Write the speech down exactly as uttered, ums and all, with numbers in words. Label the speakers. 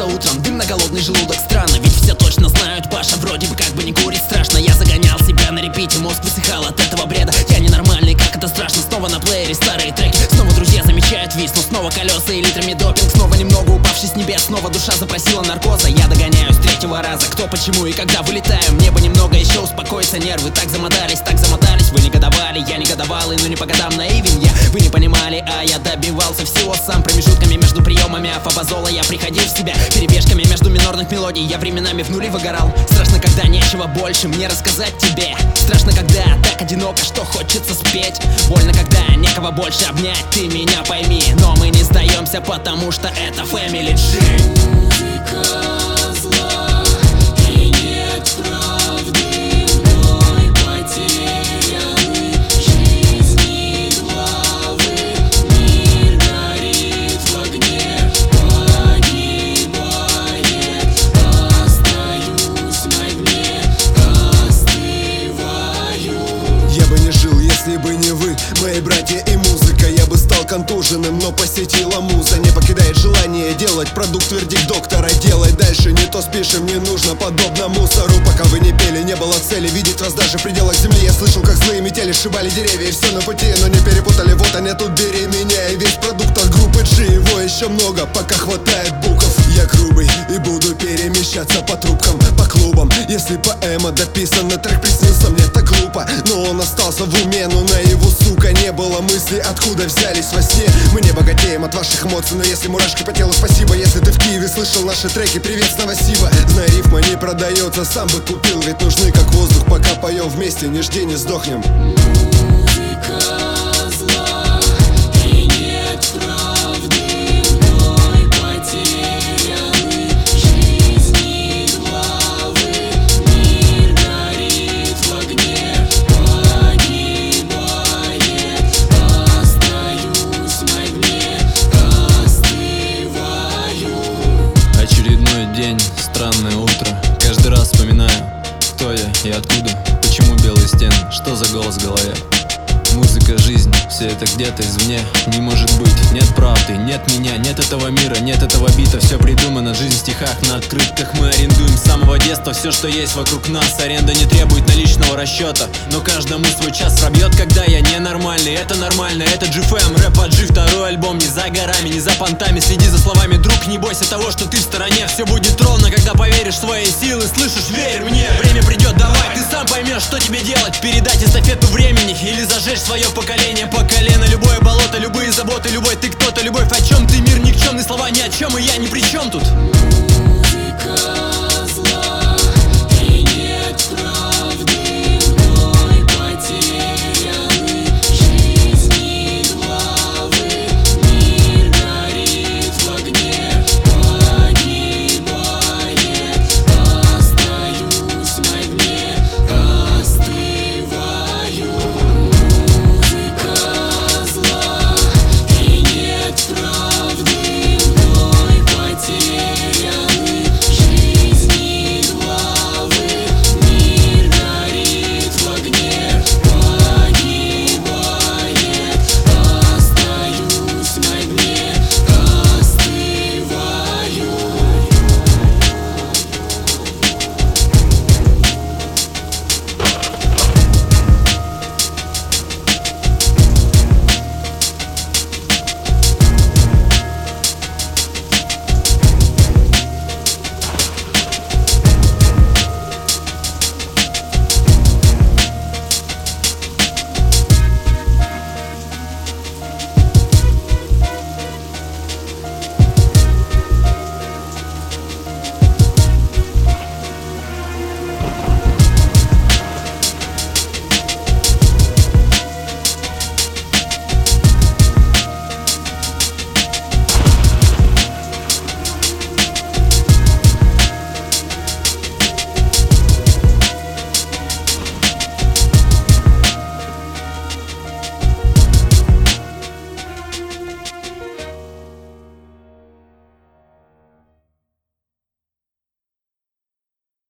Speaker 1: утром, дым на голодный желудок. Странно, ведь все точно знают, Паша вроде бы как бы не курит. Страшно, я загонял себя на репите, мозг высыхал от этого бреда. Я ненормальный, как это страшно, снова на плеере старые треки. Снова друзья замечают весну, снова колеса и литрами допинг. Снова немного упавший с небес, снова душа запросила наркоза. Я догоняю с третьего раза, кто, почему и когда вылетаю. Мне бы немного еще успокоиться, нервы так замотались, так замотались. Вы негодовали, я негодовал, и ну не по годам наивен я. Вы не понимали, а я добивался всего сам. Промежутками между приемами афобазола я приходил в себя. Перебежками между минорных мелодий я временами в нули выгорал. Страшно, когда нечего больше мне рассказать тебе. Страшно, когда так одиноко, что хочется спеть. Больно, когда некого больше обнять, ты меня пойми. Но мы не сдаемся, потому что это Family G.
Speaker 2: Музыка зла, и нет правды, мной потеряны жизни главы. Мир горит в огне, погибает, остаюсь на дне, остываю.
Speaker 3: Я бы не жил, если бы не вы, мои братья и музыка. Я бы стал контуженным, но посетила муза. Не покидает желание делать продукт, вердикт доктора. Делай дальше, не то спишем, не нужно подобно мусору. Пока вы не пели, не было цели видеть вас даже в пределах земли. Я слышал, как злые метели сшибали деревья, и все на пути, но не перепутали. Вот они тут, бери меня, и весь продукт от группы G. Его еще много, пока хватает букв. Я грубый и буду перемещаться по трубкам, по клубам. Если поэма дописана, трек приснился мне так глупо, но он остался в уме, но наяву, сука, не было мысли, откуда взялись во сне. Мы не богатеем от ваших эмоций, но если мурашки по телу, спасибо. Если ты в Киеве слышал наши треки, привет с Новосиба. Знай, рифма не продается, сам бы купил, ведь нужны как воздух. Пока поем вместе, не жди, не сдохнем.
Speaker 2: Музыка зла, и нет правды, мной потеряны жизни главы. Мир горит в огне, погибает, остаюсь на дне, остываю.
Speaker 4: Очередной день, странное утро. Каждый раз вспоминаю, кто я и откуда. Почему белые стены, что за голос в голове. Музыка, жизнь, все это где-то извне. Не может быть, нет правды, нет меня, нет этого мира, нет этого бита. Все придумано, жизнь в стихах, на открытках мы арендуем с самого детства все, что есть вокруг нас. Аренда не требует наличного расчета, но каждому свой час пробьет, когда я ненормальный. Это нормально, это джи эф эм, рэп от G. Второй альбом не за горами, не за понтами. Следи за словами, друг, не бойся того, что ты в стороне. Все будет ровно, когда поверишь в свои силы. Слышишь, верь мне, время придет, давай, ты сам поймешь, что тебе делать. Передать эстафету времени или зажечь свое поколение по колено. Любое болото, любые заботы, любой ты кто-то, любовь о чем ты, мир никчемный, слова ни о чем, и я ни при чем тут.
Speaker 2: Музыка